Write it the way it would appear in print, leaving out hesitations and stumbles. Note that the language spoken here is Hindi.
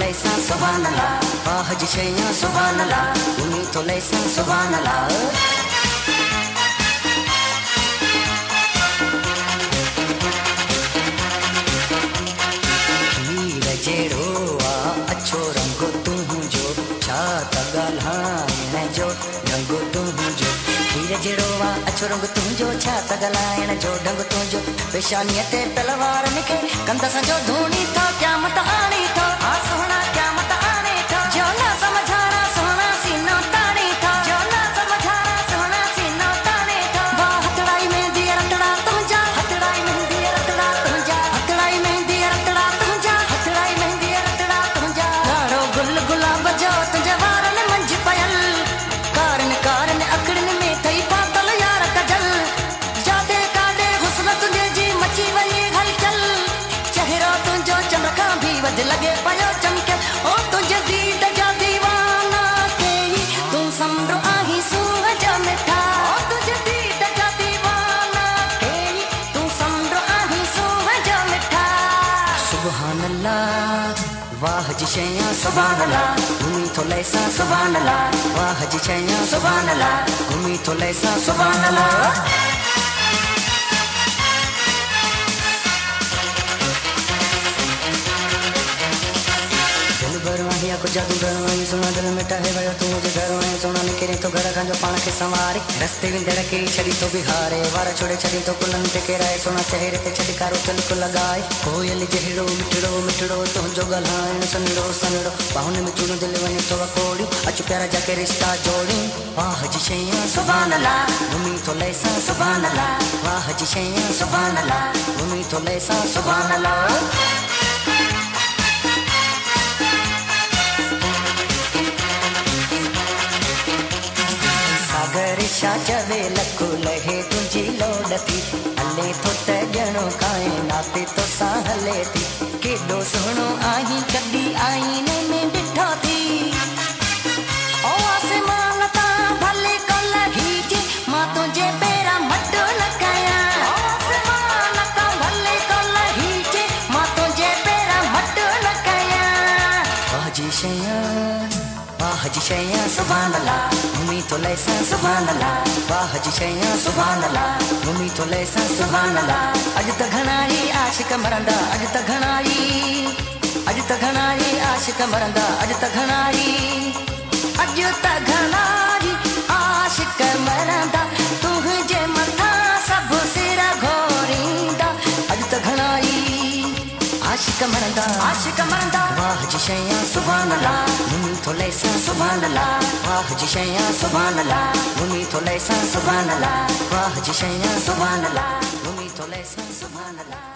लैसा सुभान अल्लाह, वाह जी शैया सुभान अल्लाह, घूमी तो लैसा सुभान अल्लाह। जेड़ो आ अच्छो रंग तू जो छा तगलायण जो रंग तू जो हीर जेड़ो आ अच्छो रंग तू जो छा तगलायण जो ढंग तू जो पेशानीअ ते तलवार निके कंध सां जो धूणी थो क्या मत आणी थो आ सोहणा क्या मत आणे थो जो न समझाणा सोहणा सीनो ताणे थो जो न समझाणा सोहणा सीनो ताणे थो वाह हथड़ाई में दिया रतड़ा तुंहिंजा हथड़ाई में दिया रतड़ा तुंहिंजा हथड़ाई में दिया रतड़ा तुंहिंजा हथड़ाई में दिया रतड़ा तुंहिंजा गाढ़ो गुल गुलाब जो तुंहिंजे वारनि मंझि पयल कारन कारन अखड़नि में थई पातल यार कजल जाते काॾे हुस्न तुंहिंजे जी मची वई हलचल चहिरो तुंहिंजो चंड खां बि वधि लॻे पियो चमके ओ तुंहिंजे दीद जा दीवाना कई तूं समरो आहीं सूरज मिठा ओ तुंहिंजे दीद जा दीवाना कई तूं समरो आहीं सूरज मिठा सुभान अल्लाह वाह जी शैया सुभान अल्लाह घूमी तो लैसा सुभान अल्लाह वाह जी शैया सुभान अल्लाह घूमी तो लैसा सुभान अल्लाह। को जादू गरवाई सोना दिल मिटा है वयो तू मुझे गरवाई सोना निकरे तो घर का जो पान के संवारे रस्ते विंदड़ के छड़ी तो बिहारे वार छोड़े छड़ी तो कुलन ते केराए सोना चेहरे ते छड़ी कारो तिल को लगाए कोयल जहड़ो मिठड़ो मिठड़ो तो जो गलायण सनड़ो सनड़ो बाहुन में चूनो दिल वने तो कोड़ी अच प्यारा जाके रिश्ता जोड़ी वाह जी शैया सुभान अल्लाह घूमी तो लैसा सुभान अल्लाह वाह जी शैया सुभान अल्लाह घूमी तो लैसा सुभान अल्लाह। सागर छा चवे लखु लहे तुंहिंजी लोॾती हले थो त ॼणो काइनात तो सां हले थी केॾो सुहिणो आहीं कॾहिं आईने में ॾिठो थी ओ आसमान तां भले को लहीजे मां तुंहिंजे पेरा मट न कयां ओ आसमान तां भले को लहीजे मां तुंहिंजे पेरा मट न कयां वाह जी शैया सुभान अल्लाह घूमी तो लैसा सुभान अल्लाह वाह जी शैया सुभान अल्लाह घूमी तो लैसा सुभान अल्लाह अॼु त घणा ई आशिक मरंदा अॼु त घणा ई आशिक मरंदा अॼु त घणा ई आशिक मरंदा तुंहिंजे मथां सभु सिर घोरींदा अॼु त घणा ई आशिक मरंदा वाह जी शैया सुभान अल्लाह घूमी तो लैसा सुभान अल्लाह वाह जी शैया सुभान अल्लाह घूमी तो लैसा सुभान अल्लाह वाह जी शैया सुभान अल्लाह घूमी तो लैसा सुभान अल्लाह।